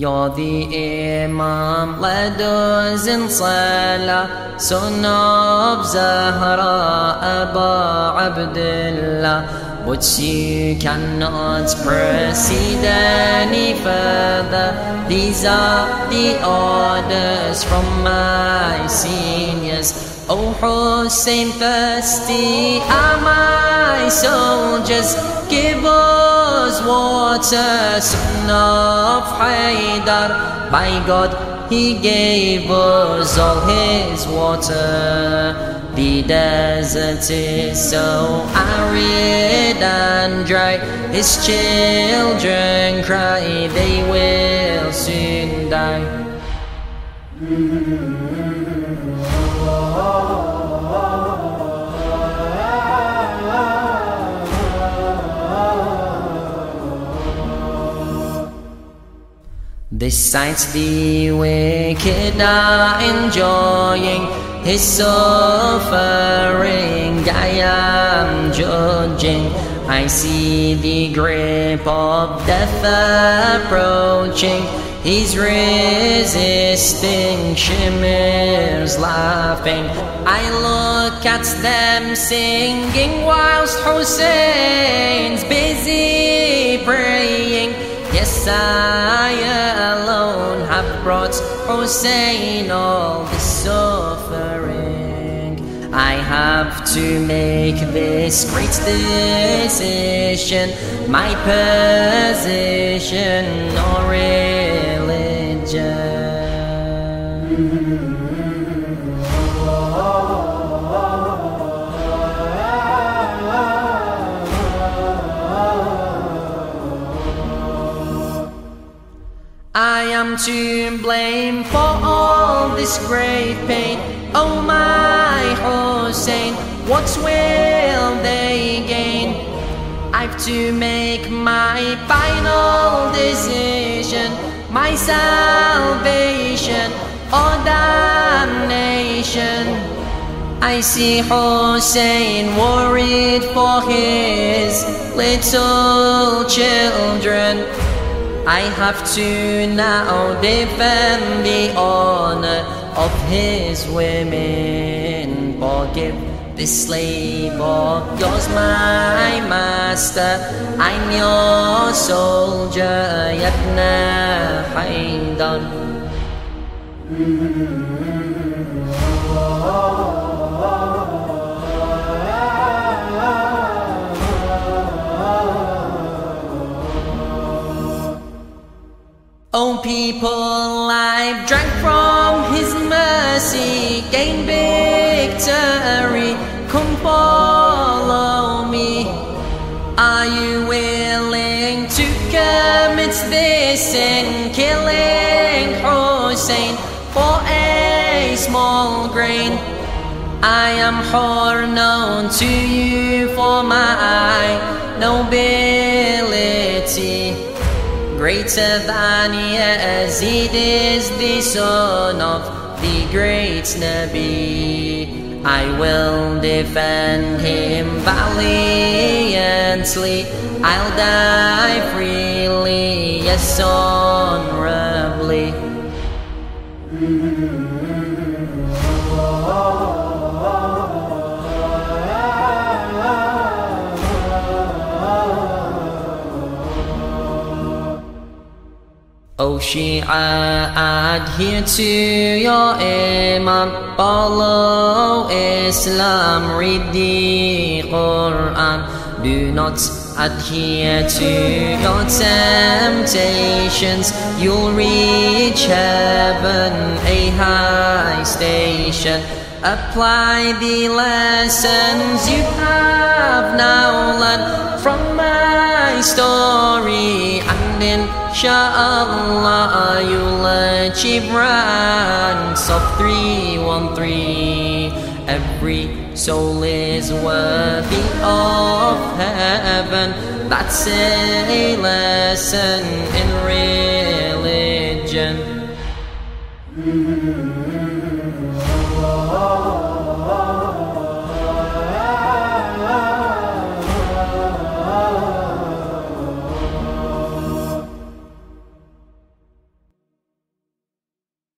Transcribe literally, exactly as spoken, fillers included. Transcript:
You're the Imam, led us in Salah, son of Zahra, Aba Abdullah. But you cannot proceed any further. These are the orders from my seniors. O Hussein, thirsty are my soldiers. Give us water, son of Haydar. By God, he gave us all his water. The desert is so arid and dry. His children cry, they will soon die. This sight the wicked are enjoying, his suffering I am judging. I see the grip of death approaching. He's resisting, shimmers laughing. I look at them singing whilst Hussein's busy praying. Yes, I alone have brought Hussein all this suffering. I have to make this great decision, my position or religion. I am to blame for all this great pain. Oh my Hussein, what will they gain? I've to make my final decision, my salvation or damnation. I see Hussein worried for his little children. I have to now defend the honor of his women. Forgive this slave of yours, my master. I'm your soldier, Yabna Haydar. O people, I've drank from his mercy, gained victory. Come follow me. Are you willing to commit this sin, killing Hussein for a small grain? I am known to you for my nobility. Greater than Yazid is the son of the great Nabi. I will defend him valiantly. I'll die freely, yes, honorably. O Shia, adhere to your Imam, follow Islam, read the Quran. Do not adhere to your temptations, you'll reach heaven, a high station. Apply the lessons you have now learned from my story, and inshallah you'll achieve ranks of three one three. Every soul is worthy of heaven. That's a lesson in real